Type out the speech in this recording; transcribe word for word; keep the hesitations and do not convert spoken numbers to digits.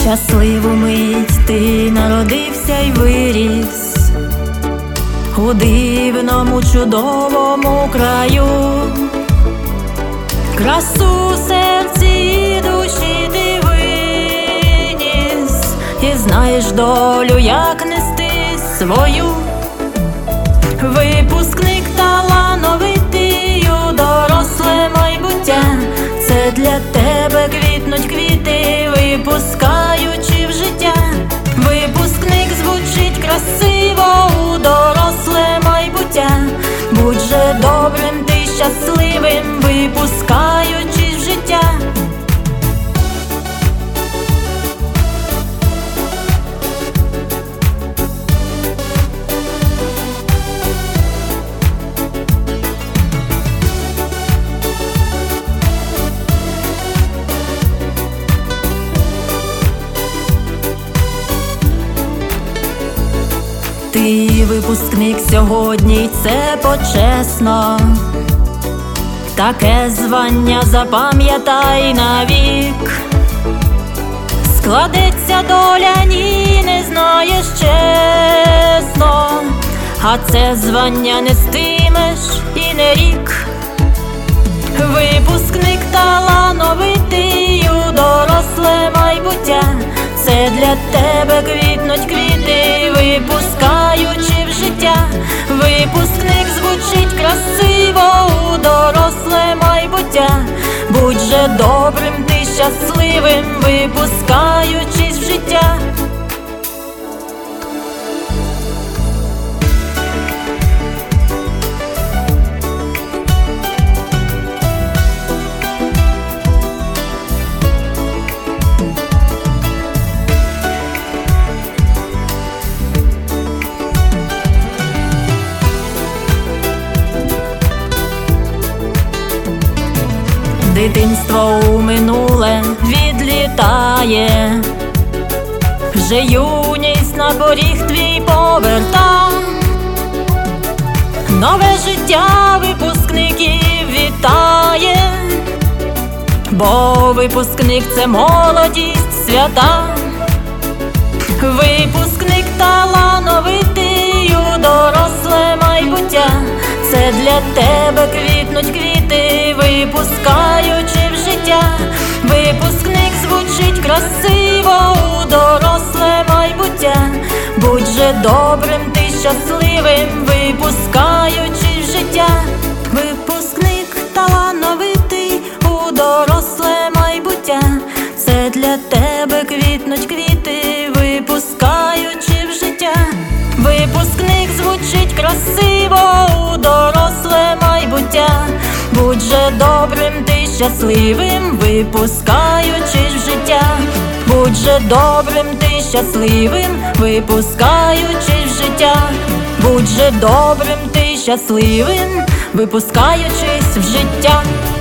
щасливу мить ти народився й виріс у дивному чудовому краю. Красу серці і душі ти виніс, і знаєш долю, як нести свою. Випускник талановитий у доросле майбуття, це для тебе квітнуть квіти, випускаючи в життя. Випускник звучить красиво у доросле майбуття. Будь же добрим ти щасливим, випускаючи в життя. Ти випускник сьогодні, й це почесно. Таке звання запам'ятай навік. Складеться доля, ні, не знаєш чесно, а це звання нестимеш і не рік. Випускник талановитий у доросле майбуття, це для тебе квітнуть квіти, випускаючи в життя. Випускник звучить красиво у доросле майбуття. Будь же добрим ти щасливим, випускаючись в життя. Дитинство у минуле відлітає, вже юність на поріг твій поверта. Нове життя випускників вітає, бо випускник – це молодість свята. Випускник талановитий у доросле майбуття, це для тебе квітнуть квіти, випускаючи в життя. Випускник звучить красиво у доросле майбуття. Будь же добрим ти щасливим, випускаючи в життя. Випускник талановитий у доросле майбуття, це для тебе квітнуть квіти, випускаючи в життя. Випускник звучить красиво у доросле майбуття. Будь же добрим ти щасливим, випускаючись в життя. Будь же добрим ти щасливим, випускаючись в життя. Будь же добрим ти щасливим, випускаючись в життя.